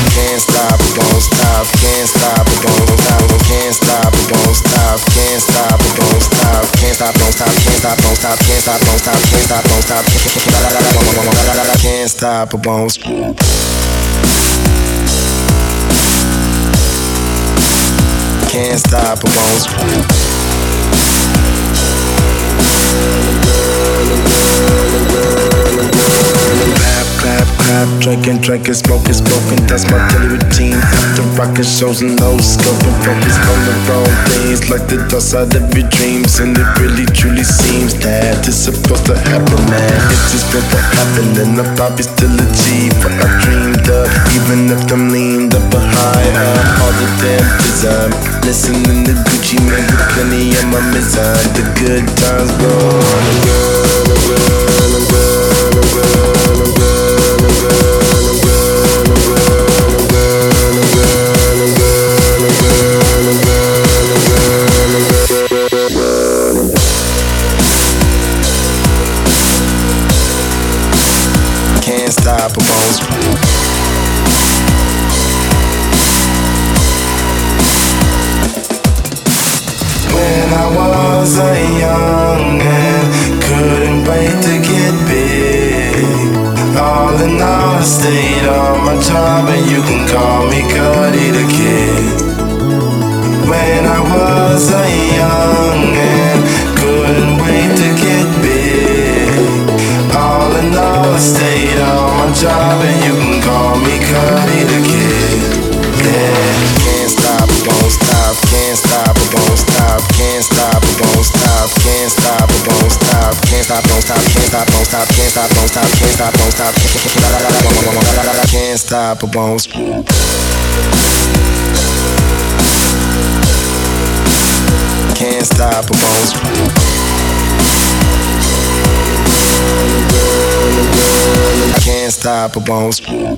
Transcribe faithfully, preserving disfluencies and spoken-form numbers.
Can't stop, it don't stop. Can't stop, it don't stop. Can't stop, it don't stop. Can't stop, it don't stop. Can't stop, don't stop. Can't stop, don't stop. Can't stop, don't stop. Can't stop, don't stop. Can't stop, it won't stop. Can't stop, it won't stop. Clap, clap, drinking, drinking, smoking, smoking. That's my daily routine. After rocking shows and no scoping, focus on the wrong things, like the dust out of your dreams. And it really truly seems that it's supposed to happen, man. It's just supposed to happen, and I'll probably still achieve what I dreamed of, even if I'm leaned up or high up all the damn design. Listening to Gucci Mane with plenty of my mizan. The good times roll on and roll and roll and roll and roll and roll. Can't stop, it won't stop. When I was a young man, couldn't wait to get big. All in all, I stayed on my job, and you can call me Cuddy the Kid. When I was a young man, couldn't wait to get big. All in all, I stayed on my job, and you can call me Cuddy the Kid. Yeah. Can't stop, it don't stop. Can't stop, it don't stop. Can't stop, it don't stop. Can't stop, it don't stop. Can't stop, don't stop. Can't stop, don't stop. Can't stop, don't stop. Can't stop, don't stop. Can't stop, it won't stop. Can't stop, it won't stop. Can't stop, it won't stop.